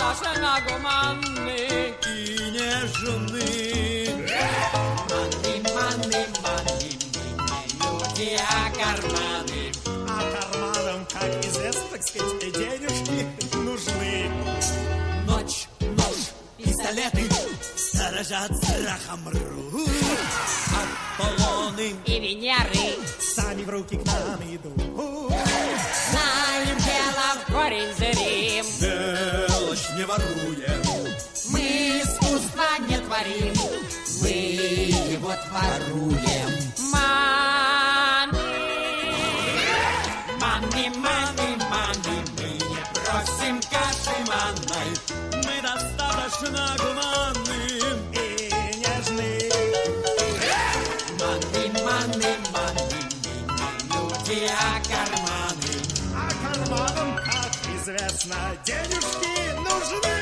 достаточно гуманны и нежны. Манны, люди, а карманы. А карманам, как известно, так сказать, денежки нужны. Ночь, нож, пистолеты Сторожат страхом рук. Аполлоны и Венеры. сами в руки к нам идут. Знаем дело в корень зрим. Мелочь не воруем. Мы искусства не творим, мы его творуем. Маны, мы не просим каши манной. Мы достаточно гуманны и нежны. Маны, мы не люди, а карманы. А карманам, как известно, денежки нужны.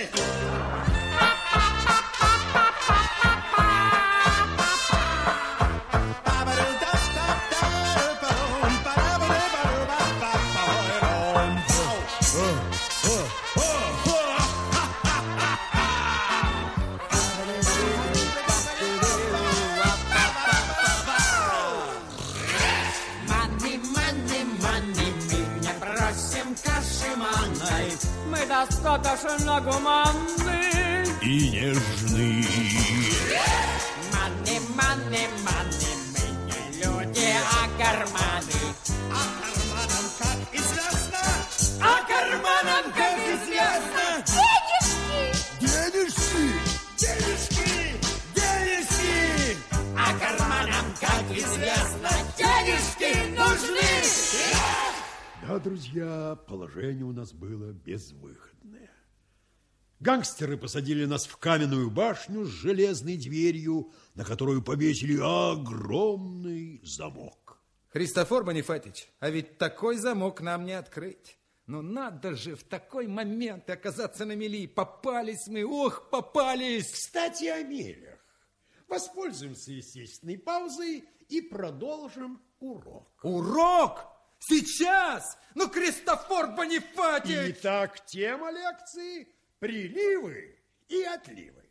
Мы достаточно гуманны и нежны. Маны, мы не люди, а карманы. А карманам, как известно, денежки. А карманам, как известно, денежки нужны. Да, друзья, положение у нас было безвыходное. Гангстеры посадили нас в каменную башню с железной дверью, на которую повесили огромный замок. Христофор Бонифатич, а ведь такой замок нам не открыть. Ну надо же в такой момент оказаться на мели. Попались мы, ох, попались. Кстати, о мелях. Воспользуемся естественной паузой и продолжим урок. Урок? Сейчас! Ну, Христофор Бонифатич! Итак, тема лекции – приливы и отливы.